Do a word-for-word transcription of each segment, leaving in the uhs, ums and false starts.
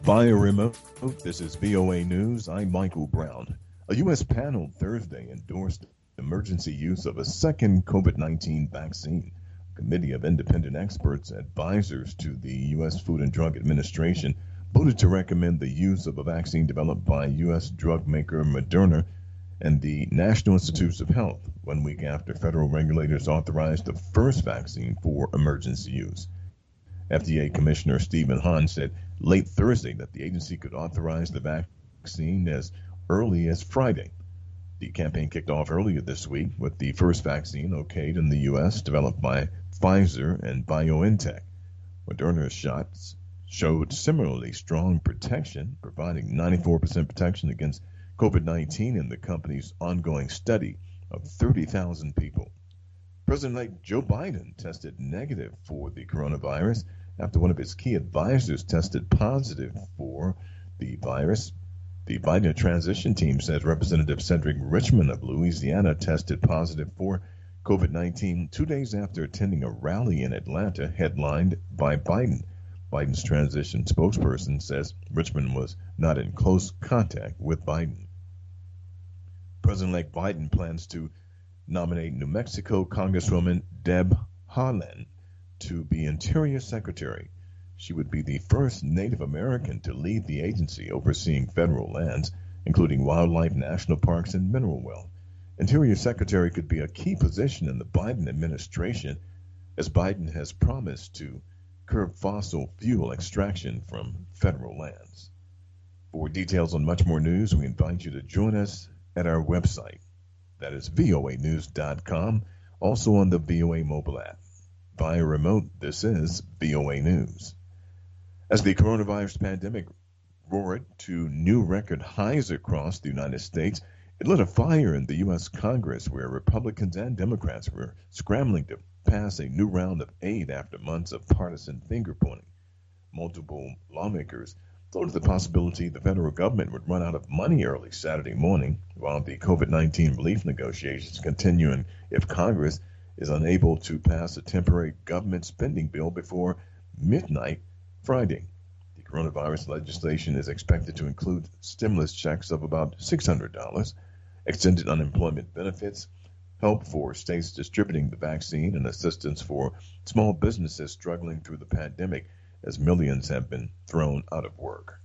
Via remote, this is V O A News. I'm Michael Brown. A U S panel Thursday endorsed emergency use of a second COVID nineteen vaccine. A committee of independent experts, advisors to the U S Food and Drug Administration, voted to recommend the use of a vaccine developed by U S drug maker Moderna and the National Institutes of Health, one week after federal regulators authorized the first vaccine for emergency use. F D A Commissioner Stephen Hahn said late Thursday that the agency could authorize the vaccine as early as Friday. The campaign kicked off earlier this week with the first vaccine okayed in the U S, developed by Pfizer and BioNTech. Moderna's shots showed similarly strong protection, providing ninety-four percent protection against COVID nineteen in the company's ongoing study of thirty thousand people. President-elect Joe Biden tested negative for the coronavirus after one of his key advisors tested positive for the virus. The Biden transition team says Representative Cedric Richmond of Louisiana tested positive for COVID nineteen two days after attending a rally in Atlanta headlined by Biden. Biden's transition spokesperson says Richmond was not in close contact with Biden. President-elect Biden plans to nominate New Mexico Congresswoman Deb Haaland to be Interior Secretary. She would be the first Native American to lead the agency overseeing federal lands, including wildlife, national parks, and mineral wealth. Interior Secretary could be a key position in the Biden administration, as Biden has promised to curb fossil fuel extraction from federal lands. For details on much more news, we invite you to join us at our website. That is V O A news dot com, also on the V O A mobile app. Via remote, this is V O A News. As the coronavirus pandemic roared to new record highs across the United States, it lit a fire in the U S Congress where Republicans and Democrats were scrambling to pass a new round of aid after months of partisan finger-pointing. Multiple lawmakers floated the possibility the federal government would run out of money early Saturday morning, while the COVID nineteen relief negotiations continue if Congress is unable to pass a temporary government spending bill before midnight Friday. The coronavirus legislation is expected to include stimulus checks of about six hundred dollars, extended unemployment benefits, help for states distributing the vaccine, and assistance for small businesses struggling through the pandemic, as millions have been thrown out of work.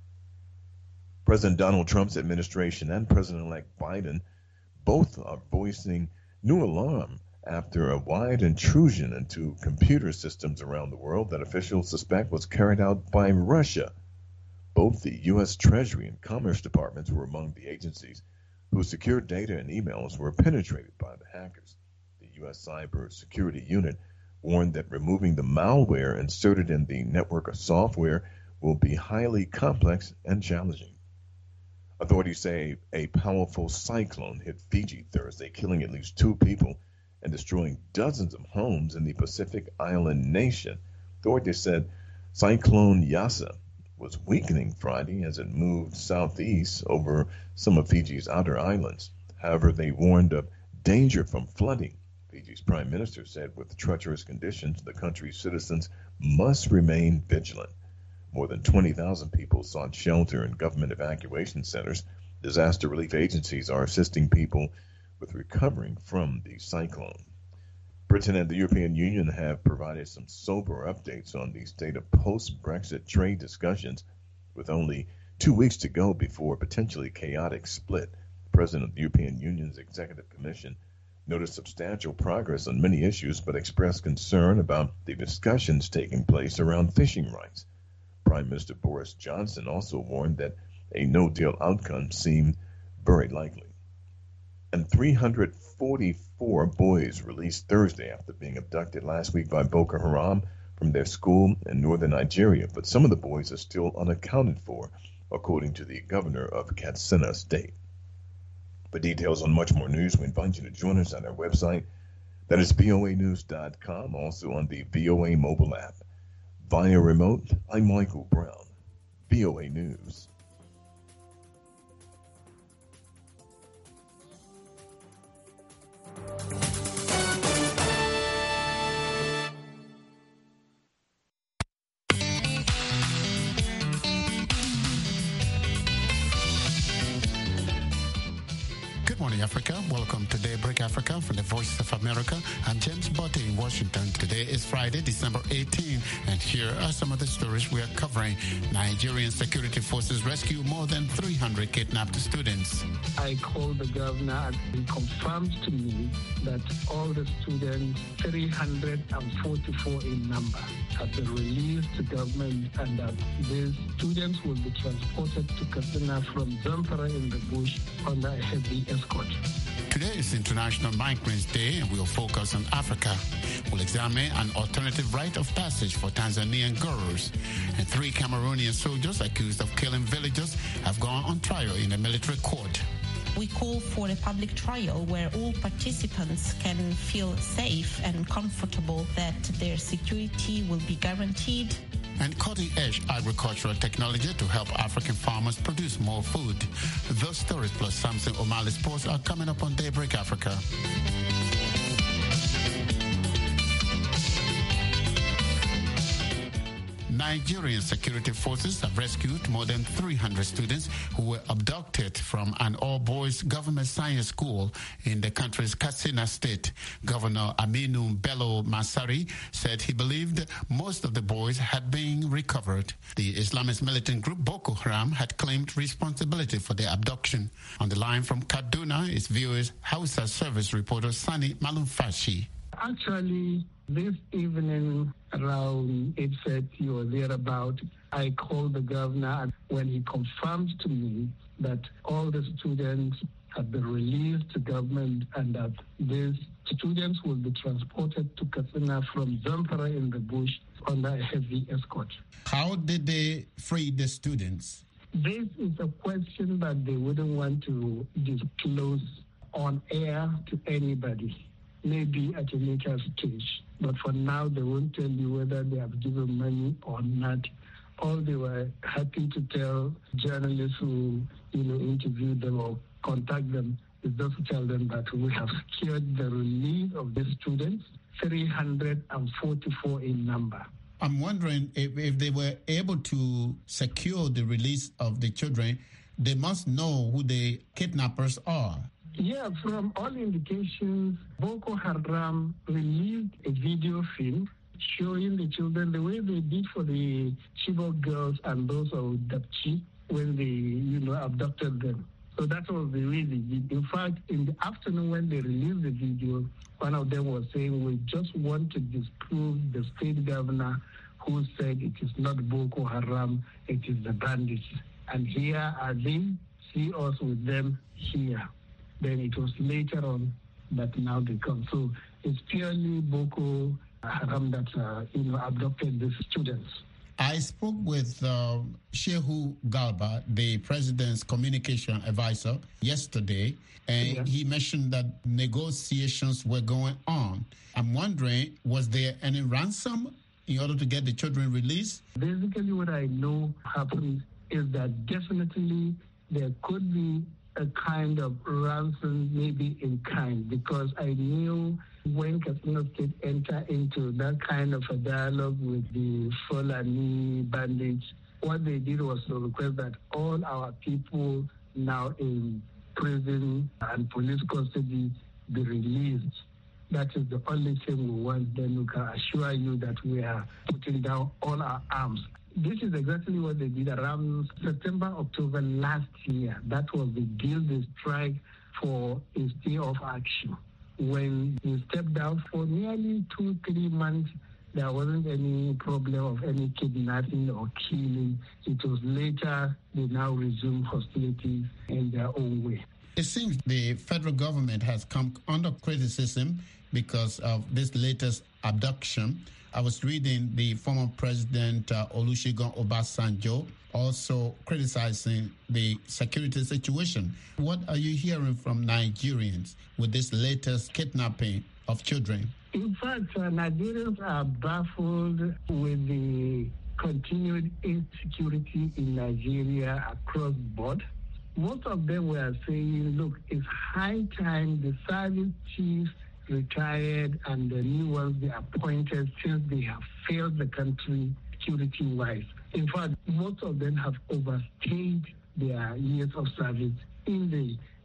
President Donald Trump's administration and President-elect Biden both are voicing new alarm after a wide intrusion into computer systems around the world that officials suspect was carried out by Russia. Both the U S Treasury and Commerce Departments were among the agencies whose secure data and emails were penetrated by the hackers. The U S Cyber Security Unit warned that removing the malware inserted in the network of software will be highly complex and challenging. Authorities say a powerful cyclone hit Fiji Thursday, killing at least two people and destroying dozens of homes in the Pacific island nation. Authorities said Cyclone Yasa was weakening Friday as it moved southeast over some of Fiji's outer islands. However, they warned of danger from flooding. Fiji's prime minister said with treacherous conditions, the country's citizens must remain vigilant. More than twenty thousand people sought shelter in government evacuation centers. Disaster relief agencies are assisting people with recovering from the cyclone. Britain and the European Union have provided some sober updates on the state of post-Brexit trade discussions, with only two weeks to go before a potentially chaotic split. The president of the European Union's Executive Commission noticed substantial progress on many issues, but expressed concern about the discussions taking place around fishing rights. Prime Minister Boris Johnson also warned that a no-deal outcome seemed very likely. And three hundred forty-four boys released Thursday after being abducted last week by Boko Haram from their school in northern Nigeria, but some of the boys are still unaccounted for, according to the governor of Katsina State. For details on much more news, we invite you to join us on our website. That is V O A news dot com, also on the V O A mobile app. Via remote, I'm Michael Brown, V O A News. Africa. Welcome to Daybreak Africa from the Voice of America. I'm James Botte in Washington. Today is Friday, December eighteenth, and here are some of the stories we are covering. Nigerian security forces rescue more than three hundred kidnapped students. I called the governor and he confirmed to me that all the students, three hundred forty-four in number, have been released to government and that these students will be transported to Katsina from Zamfara in the bush under a heavy escort. Today is International Migrants Day, and we'll focus on Africa. We'll examine an alternative rite of passage for Tanzanian girls. And three Cameroonian soldiers accused of killing villagers have gone on trial in a military court. We call for a public trial where all participants can feel safe and comfortable that their security will be guaranteed. And cutting-edge agricultural technology to help African farmers produce more food. Those stories plus Samson O'Malley Sports are coming up on Daybreak Africa. Nigerian security forces have rescued more than three hundred students who were abducted from an all-boys government science school in the country's Katsina state. Governor Aminu Bello Masari said he believed most of the boys had been recovered. The Islamist militant group Boko Haram had claimed responsibility for the abduction. On the line from Kaduna is V O A's Hausa service reporter Sani Malumfashi. Actually, this evening around eight thirty or thereabout, I called the governor when he confirmed to me that all the students have been released to government and that these students will be transported to Katsina from Zamfara in the bush under a heavy escort. How did they free the students? This is a question that they wouldn't want to disclose on air to anybody. Maybe at a later stage. But for now, they won't tell you whether they have given money or not. All they were happy to tell journalists who, you know, interviewed them or contact them is just to tell them that we have secured the release of the students, three hundred forty-four in number. I'm wondering if, if they were able to secure the release of the children, they must know who the kidnappers are. Yeah, from all indications, Boko Haram released a video film showing the children the way they did for the Chibok girls and those of Dapchi when they, you know, abducted them. So that was the way they did. In fact, in the afternoon when they released the video, one of them was saying, we just want to disprove the state governor who said it is not Boko Haram, it is the bandits. And here are they, see us with them here. Then it was later on that now they come. So it's purely Boko Haram that, uh, you know, abducted the students. I spoke with uh, Shehu Galba, the president's communication advisor, yesterday, and yeah. he mentioned that negotiations were going on. I'm wondering, was there any ransom in order to get the children released? Basically, what I know happened is that definitely there could be a kind of ransom, maybe in kind, because I knew when Katsina State entered into that kind of a dialogue with the Fulani bandits, what they did was to request that all our people now in prison and police custody be released. That is the only thing we want. Then we can assure you that we are putting down all our arms. This is exactly what they did around September, October last year. That was the deal they struck for a stay of action. When we stepped down for nearly two, three months, there wasn't any problem of any kidnapping or killing. It was later they now resumed hostilities in their own way. It seems the federal government has come under criticism because of this latest abduction. I was reading the former president uh, Olusegun Obasanjo also criticizing the security situation. What are you hearing from Nigerians with this latest kidnapping of children? In fact, uh, Nigerians are baffled with the continued insecurity in Nigeria across the board. Most of them were saying, look, it's high time the service chiefs retired and the new ones they appointed since they have failed the country security-wise. In fact, most of them have overstayed their years of service in the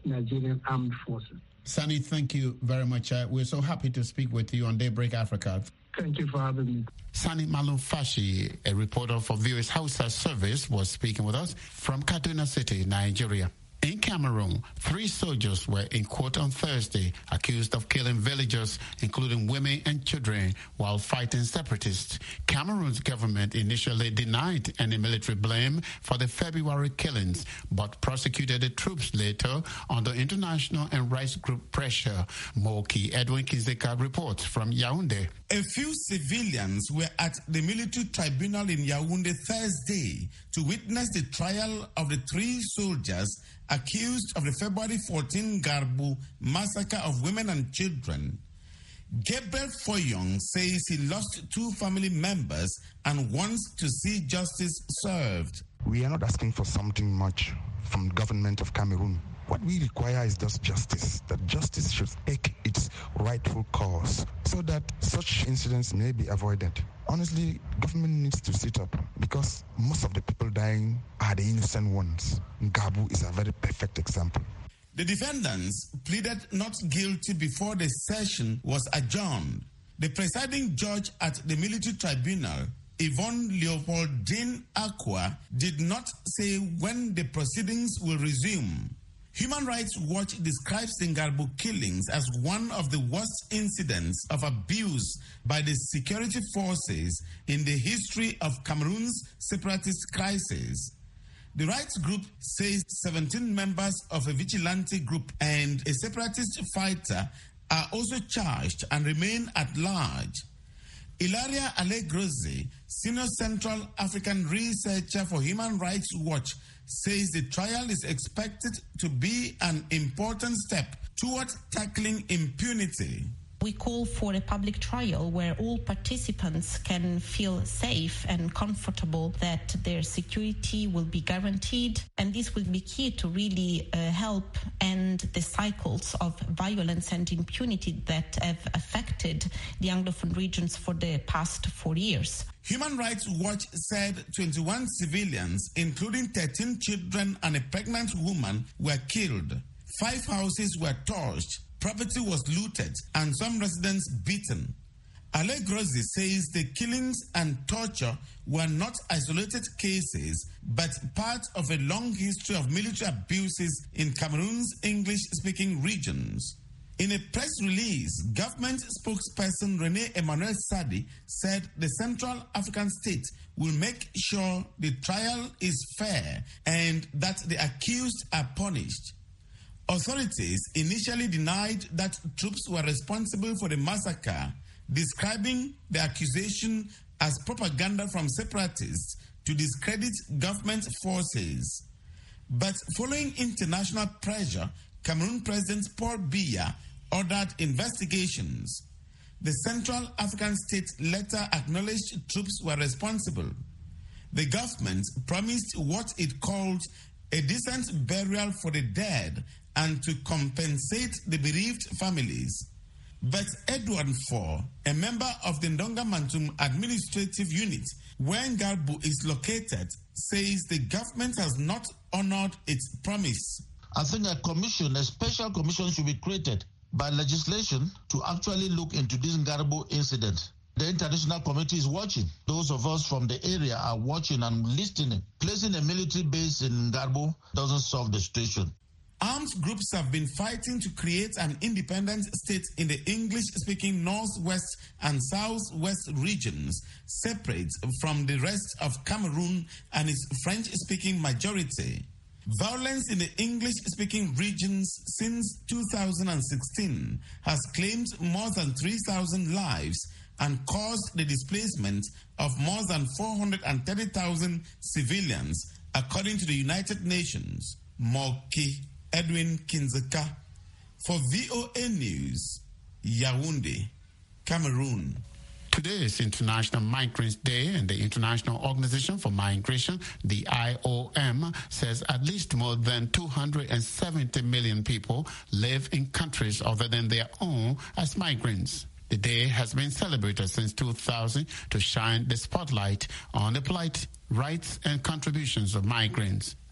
Nigerian Armed Forces. Sani, thank you very much. Uh, we're so happy to speak with you on Daybreak Africa. Thank you for having me. Sani Malum Fashi, a reporter for V O A's Hausa service, was speaking with us from Kaduna City, Nigeria. In Cameroon, three soldiers were in court on Thursday accused of killing villagers, including women and children, while fighting separatists. Cameroon's government initially denied any military blame for the February killings, but prosecuted the troops later under international and rights group pressure. Moki Edwin Kinzeka reports from Yaoundé. A few civilians were at the military tribunal in Yaoundé Thursday to witness the trial of the three soldiers accused of the February fourteenth Garbu massacre of women and children. Gabriel Foyong says he lost two family members and wants to see justice served. We are not asking for something much from the government of Cameroon. What we require is just justice, that justice should take its rightful course so that such incidents may be avoided. Honestly, government needs to sit up because most of the people dying are the innocent ones. Gabu is a very perfect example. The defendants pleaded not guilty before the session was adjourned. The presiding judge at the military tribunal, Yvonne Leopoldine Aqua, did not say when the proceedings will resume. Human Rights Watch describes the Ngarbu killings as one of the worst incidents of abuse by the security forces in the history of Cameroon's separatist crisis. The rights group says seventeen members of a vigilante group and a separatist fighter are also charged and remain at large. Ilaria Alegrozi, senior Central African researcher for Human Rights Watch, says the trial is expected to be an important step towards tackling impunity. We call for a public trial where all participants can feel safe and comfortable that their security will be guaranteed. And this will be key to really uh, help end the cycles of violence and impunity that have affected the Anglophone regions for the past four years. Human Rights Watch said twenty-one civilians, including thirteen children and a pregnant woman, were killed. Five houses were torched. Property was looted and some residents beaten. Alegrozi says the killings and torture were not isolated cases, but part of a long history of military abuses in Cameroon's English-speaking regions. In a press release, government spokesperson Rene Emmanuel Sadi said the Central African state will make sure the trial is fair and that the accused are punished. Authorities initially denied that troops were responsible for the massacre, describing the accusation as propaganda from separatists to discredit government forces. But following international pressure, Cameroon President Paul Biya ordered investigations. The Central African state later acknowledged troops were responsible. The government promised what it called a decent burial for the dead and to compensate the bereaved families. But Edward Four, a member of the Ndonga Mantum administrative unit, where Ngarbu is located, says the government has not honored its promise. I think a commission, a special commission should be created by legislation to actually look into this Ngarbu incident. The international community is watching. Those of us from the area are watching and listening. Placing a military base in Ngarbu doesn't solve the situation. Armed groups have been fighting to create an independent state in the English-speaking Northwest and Southwest regions, separate from the rest of Cameroon and its French-speaking majority. Violence in the English-speaking regions since two thousand sixteen has claimed more than three thousand lives and caused the displacement of more than four hundred thirty thousand civilians, according to the United Nations. Moki Edwin Kinzeka for V O A News, Yaoundé, Cameroon. Today is International Migrants Day, and the International Organization for Migration, the I O M, says at least more than two hundred seventy million people live in countries other than their own as migrants. The day has been celebrated since two thousand to shine the spotlight on the plight, rights, and contributions of migrants.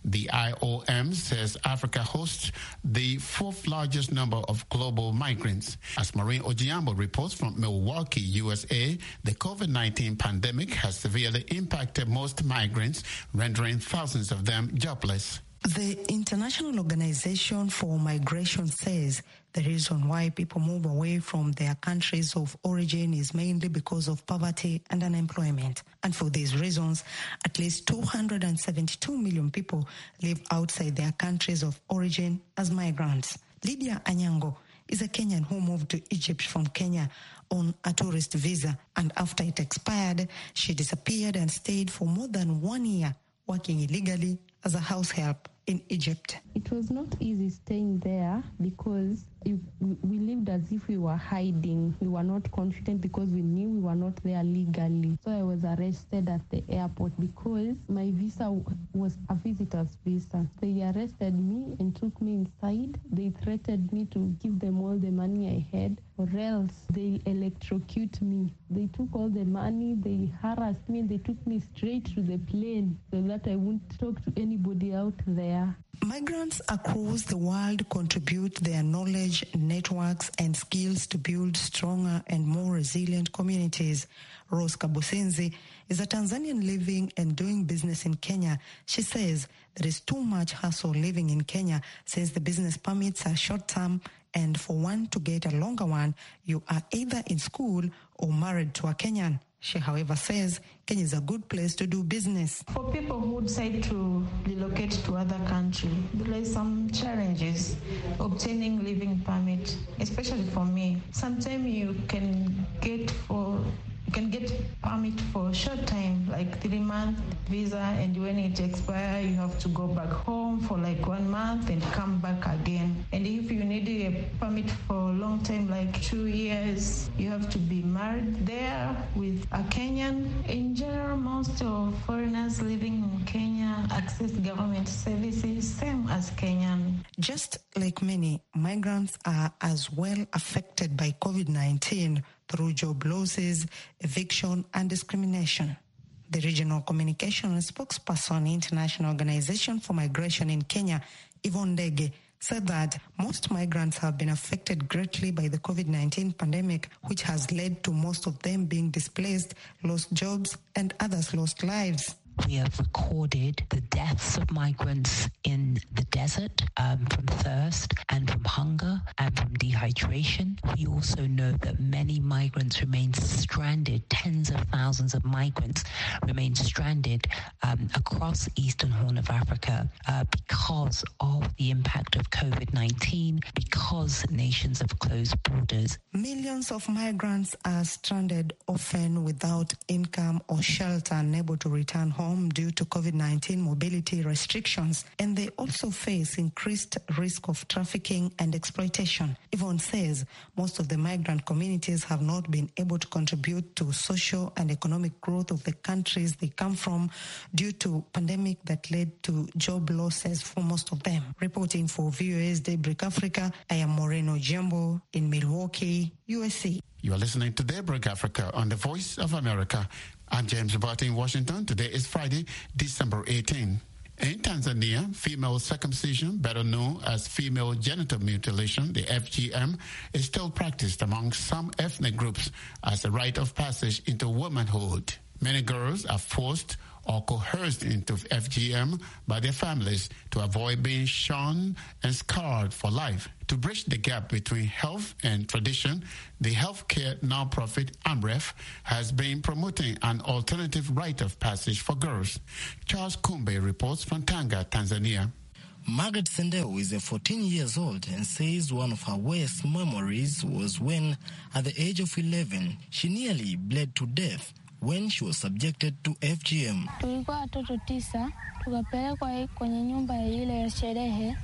The I O M says Africa hosts the fourth largest number of global migrants. As Maureen Ojiambo reports from Milwaukee, U S A, the COVID nineteen pandemic has severely impacted most migrants, rendering thousands of them jobless. The International Organization for Migration says the reason why people move away from their countries of origin is mainly because of poverty and unemployment. And for these reasons, at least two hundred seventy-two million people live outside their countries of origin as migrants. Lydia Anyango is a Kenyan who moved to Egypt from Kenya on a tourist visa, and after it expired, she disappeared and stayed for more than one year working illegally as a house help in Egypt. It was not easy staying there because we lived as if we were hiding. We were not confident because we knew we were not there legally. So I was arrested at the airport because my visa was a visitor's visa. They arrested me and took me inside. They threatened me to give them all the money I had or else they electrocute me. They took all the money, they harassed me, and they took me straight to the plane so that I wouldn't talk to anybody out there. Migrants across the world contribute their knowledge, networks, and skills to build stronger and more resilient communities. Rose Kabusinzi is a Tanzanian living and doing business in Kenya. She says there is too much hassle living in Kenya since the business permits are short-term, and for one to get a longer one, you are either in school or married to a Kenyan. She, however, says Kenya is a good place to do business. For people who decide to relocate to other countries, there are some challenges obtaining living permit, especially for me. Sometimes you can get for you can get permit for a short time, like three month visa, and when it expires, you have to go back home for like one month and come back again. And if you need a permit for a long time, like two years, you have to be married there with a Kenyan. In general, most of foreigners living in Kenya access government services, same as Kenyan. Just like many, migrants are as well affected by COVID nineteen through job losses, eviction, and discrimination. The regional communication spokesperson, International Organization for Migration in Kenya, Yvonne Ndege, said that most migrants have been affected greatly by the COVID nineteen pandemic, which has led to most of them being displaced, lost jobs, and others lost lives. We have recorded the deaths of migrants in the desert um, from thirst and from hunger and from dehydration. We also know that many migrants remain stranded. Tens of thousands of migrants remain stranded um, across the Eastern Horn of Africa uh, because of the impact of COVID nineteen, because nations have closed borders. Millions of migrants are stranded, often without income or shelter, unable to return home due to COVID nineteen mobility restrictions, and they also face increased risk of trafficking and exploitation. Yvonne says most of the migrant communities have not been able to contribute to social and economic growth of the countries they come from due to pandemic that led to job losses for most of them. Reporting for V O A's Daybreak Africa, I am Maureen Ojiambo in Milwaukee, U S A. You are listening to Daybreak Africa on the Voice of America. I'm James Barty in Washington. Today is Friday, December eighteenth. In Tanzania, female circumcision, better known as female genital mutilation, the F G M, is still practiced among some ethnic groups as a rite of passage into womanhood. Many girls are forced or coerced into F G M by their families to avoid being shunned and scarred for life. To bridge the gap between health and tradition, the healthcare nonprofit AMREF has been promoting an alternative rite of passage for girls. Charles Kumbe reports from Tanga, Tanzania. Margaret Sendeu is fourteen years old and says one of her worst memories was when, at the age of eleven, she nearly bled to death when she was subjected to F G M. Tulikuwa watoto tisa, tukapelekwa kwenye nyumba ile ya sherehe.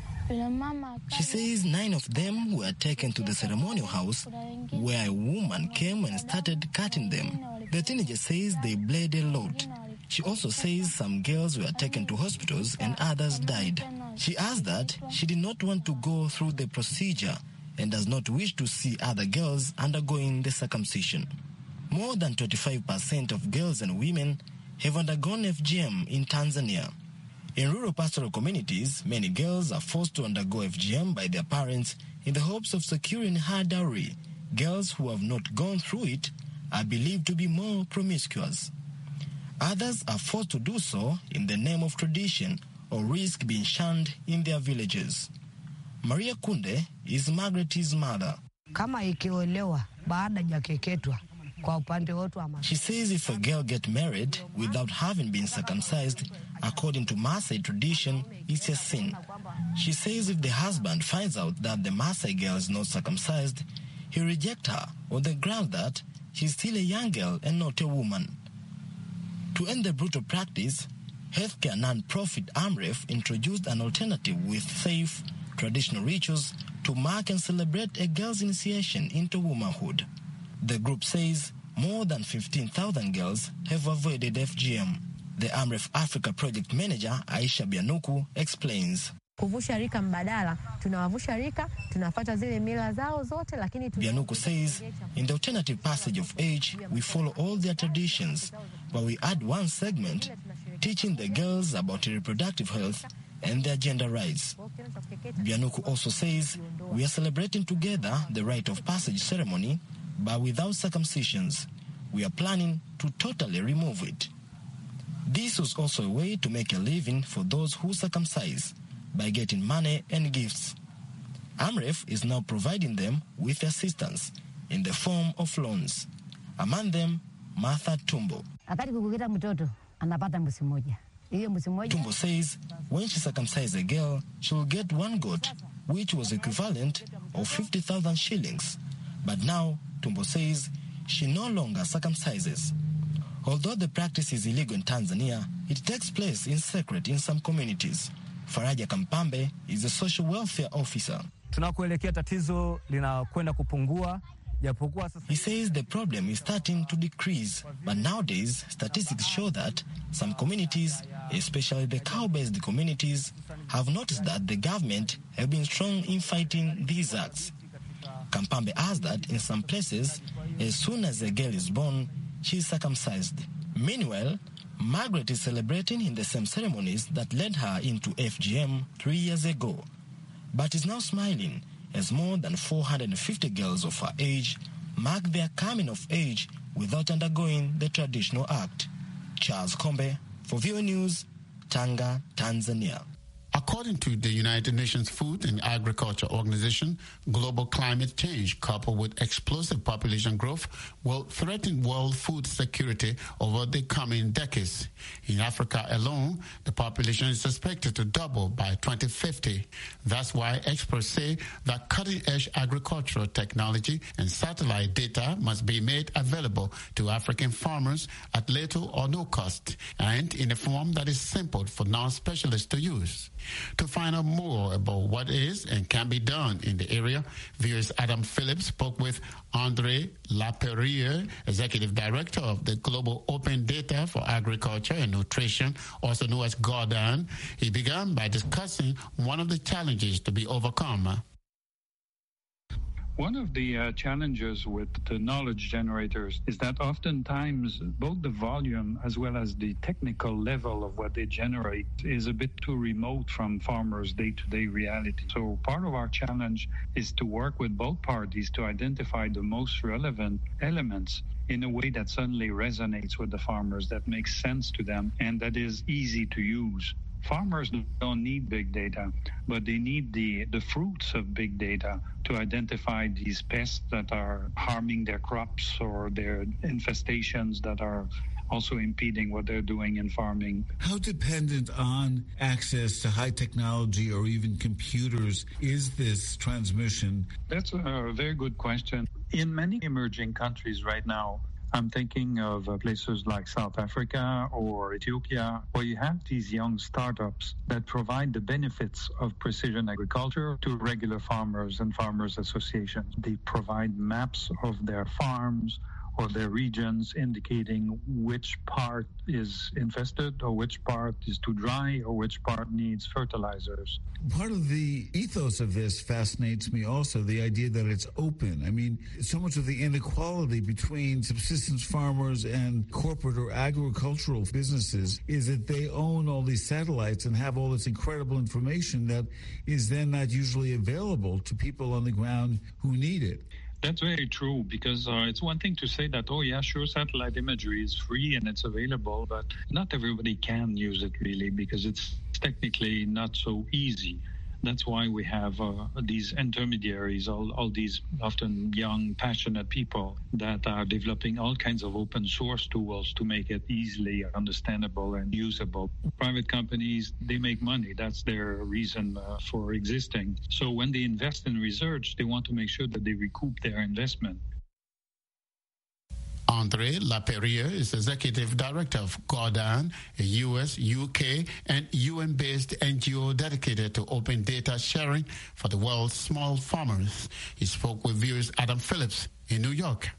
She says nine of them were taken to the ceremonial house where a woman came and started cutting them. The teenager says they bled a lot. She also says some girls were taken to hospitals and others died. She adds that she did not want to go through the procedure and does not wish to see other girls undergoing the circumcision. More than twenty-five percent of girls and women have undergone F G M in Tanzania. In rural pastoral communities, many girls are forced to undergo F G M by their parents in the hopes of securing high dowry. Girls who have not gone through it are believed to be more promiscuous. Others are forced to do so in the name of tradition or risk being shunned in their villages. Maria Kunde is Margaret's mother. Kama ikiolewa baada ya keketwa. She says if a girl gets married without having been circumcised, according to Maasai tradition, it's a sin. She says if the husband finds out that the Maasai girl is not circumcised, he rejects her on the ground that she's still a young girl and not a woman. To end the brutal practice, healthcare non-profit AMREF introduced an alternative with safe, traditional rituals to mark and celebrate a girl's initiation into womanhood. The group says more than fifteen thousand girls have avoided F G M. The AMREF Africa project manager, Aisha Bianuku, explains. Bianuku says, in the alternative passage of age, we follow all their traditions, but we add one segment teaching the girls about reproductive health and their gender rights. Bianuku also says, we are celebrating together the rite of passage ceremony, but without circumcisions. We are planning to totally remove it. This was also a way to make a living for those who circumcise by getting money and gifts. AMREF is now providing them with assistance in the form of loans. Among them, Martha Tumbo. Tumbo says when she circumcised a girl, she will get one goat, which was equivalent of fifty thousand shillings. But now, Tumbo says she no longer circumcises. Although the practice is illegal in Tanzania, it takes place in secret in some communities. Faraja Kampambe is a social welfare officer. He says the problem is starting to decrease, but nowadays statistics show that some communities, especially the cow-based communities, have noticed that the government have been strong in fighting these acts. Kampambe adds that in some places, as soon as a girl is born, she is circumcised. Meanwhile, Margaret is celebrating in the same ceremonies that led her into F G M three years ago, but is now smiling as more than four hundred fifty girls of her age mark their coming of age without undergoing the traditional act. Charles Kombe, for V O A News, Tanga, Tanzania. According to the United Nations Food and Agriculture Organization, global climate change coupled with explosive population growth will threaten world food security over the coming decades. In Africa alone, the population is expected to double by twenty fifty. That's why experts say that cutting-edge agricultural technology and satellite data must be made available to African farmers at little or no cost and in a form that is simple for non-specialists to use. To find out more about what is and can be done in the area, V O A's Adam Phillips spoke with Andre Laperriere, Executive Director of the Global Open Data for Agriculture and Nutrition, also known as GORDAN. He began by discussing one of the challenges to be overcome. One of the uh, challenges with the knowledge generators is that oftentimes both the volume as well as the technical level of what they generate is a bit too remote from farmers' day-to-day reality. So part of our challenge is to work with both parties to identify the most relevant elements in a way that suddenly resonates with the farmers, that makes sense to them, and that is easy to use. Farmers don't need big data, but they need the, the fruits of big data to identify these pests that are harming their crops or their infestations that are also impeding what they're doing in farming. How dependent on access to high technology or even computers is this transmission? That's a very good question. In many emerging countries right now, I'm thinking of uh, places like South Africa or Ethiopia, where you have these young startups that provide the benefits of precision agriculture to regular farmers and farmers associations. They provide maps of their farms for their regions, indicating which part is infested or which part is too dry or which part needs fertilizers. Part of the ethos of this fascinates me also, the idea that it's open. I mean, so much of the inequality between subsistence farmers and corporate or agricultural businesses is that they own all these satellites and have all this incredible information that is then not usually available to people on the ground who need it. That's very true, because uh, it's one thing to say that, oh yeah, sure, satellite imagery is free and it's available, but not everybody can use it really, because it's technically not so easy. That's why we have uh, these intermediaries, all, all these often young, passionate people that are developing all kinds of open source tools to make it easily understandable and usable. Private companies, they make money. That's their reason uh, for existing. So when they invest in research, they want to make sure that they recoup their investment. Andre Laperriere is Executive Director of Gaudan, a U S, U K, and U N-based N G O dedicated to open data sharing for the world's small farmers. He spoke with viewers Adam Phillips in New York.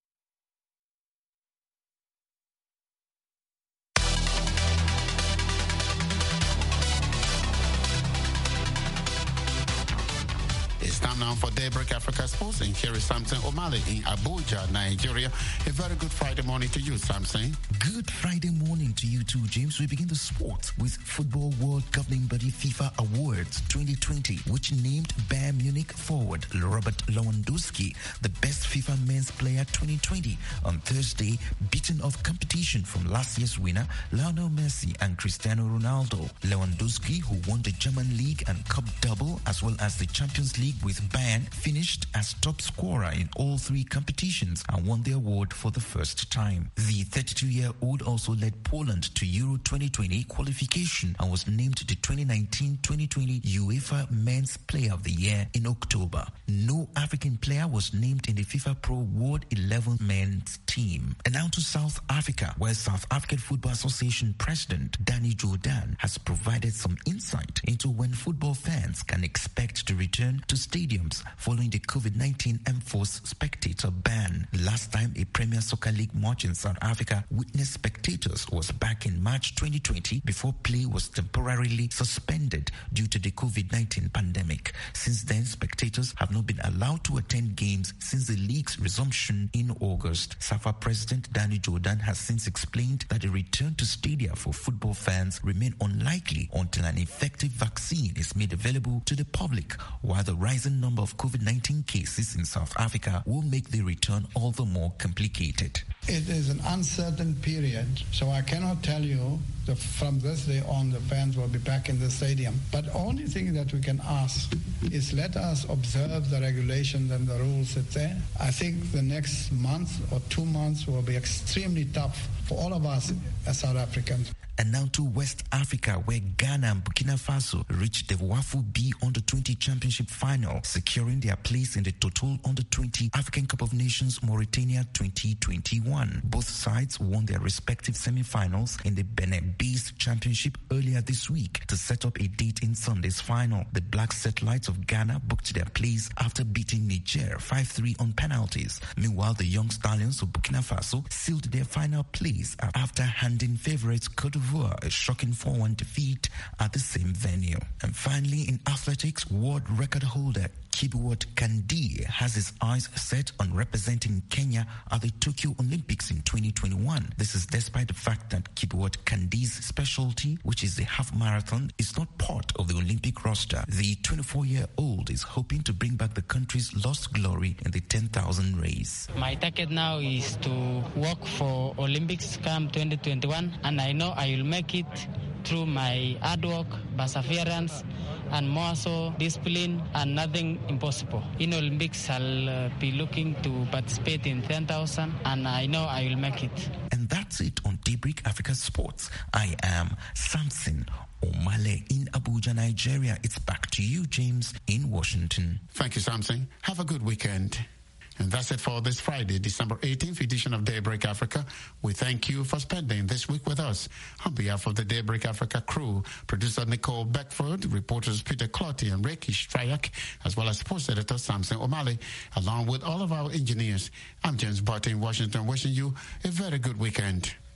It's time now for Daybreak Africa Sports, and here is Samson O'Malley in Abuja, Nigeria. A very good Friday morning to you, Samson. Good Friday morning to you too, James. We begin the sport with Football World Governing Body FIFA Awards twenty twenty, which named Bayern Munich forward Robert Lewandowski the best FIFA Men's Player twenty twenty on Thursday, beating off competition from last year's winner Lionel Messi and Cristiano Ronaldo. Lewandowski, who won the German League and Cup double as well as the Champions League with Bayern, finished as top scorer in all three competitions and won the award for the first time. The thirty-two-year-old also led Poland to Euro twenty twenty qualification and was named the twenty nineteen twenty twenty UEFA Men's Player of the Year in October. No African player was named in the FIFA Pro World eleven men's team. And now to South Africa, where South African Football Association President Danny Jordan has provided some insight into when football fans can expect to return to stadiums following the COVID nineteen enforced spectator ban. Last time a Premier Soccer League match in South Africa witnessed spectators was back in March twenty twenty, before play was temporarily suspended due to the COVID nineteen pandemic. Since then, spectators have not been allowed to attend games since the league's resumption in August. SAFA President Danny Jordan has since explained that a return to stadia for football fans remain unlikely until an effective vaccine is made available to the public, while the rising number of COVID nineteen cases in South Africa will make the return all the more complicated. It is an uncertain period, so I cannot tell you that from this day on the fans will be back in the stadium. But the only thing that we can ask is let us observe the regulations and the rules that's there. I think the next month or two months will be extremely tough for all of us as South Africans. And now to West Africa, where Ghana and Burkina Faso reached the Wafu B Under twenty Championship final, securing their place in the Total Under twenty African Cup of Nations Mauritania twenty twenty-one. Both sides won their respective semi-finals in the Benin-based championship earlier this week to set up a date in Sunday's final. The Black Satellites of Ghana booked their place after beating Niger five three on penalties. Meanwhile, the Young Stallions of Burkina Faso sealed their final place after handing favourites Cote d'Ivoire a shocking four one defeat at the same venue. And finally, in athletics, world record holder Kibiwott Kandi has his eyes set on representing Kenya at the Tokyo Olympics in twenty twenty-one. This is despite the fact that Kibiwott Kandi's specialty, which is the half marathon, is not part of the Olympic roster. The twenty-four-year-old is hoping to bring back the country's lost glory in the ten thousand race. My target now is to work for Olympics Camp twenty twenty-one, and I know I will make it through my hard work, perseverance, and more so discipline, and nothing impossible. In Olympics, I'll uh, be looking to participate in ten thousand, and I know I will make it. And that's it on Daybreak Africa Sports. I am Samson O'Malley in Abuja, Nigeria. It's back to you, James, in Washington. Thank you, Samson. Have a good weekend. And that's it for this Friday, December eighteenth edition of Daybreak Africa. We thank you for spending this week with us. On behalf of the Daybreak Africa crew, producer Nicole Beckford, reporters Peter Clotty and Ricky Strayak, as well as sports editor Samson O'Malley, along with all of our engineers, I'm James Barton in Washington, wishing you a very good weekend.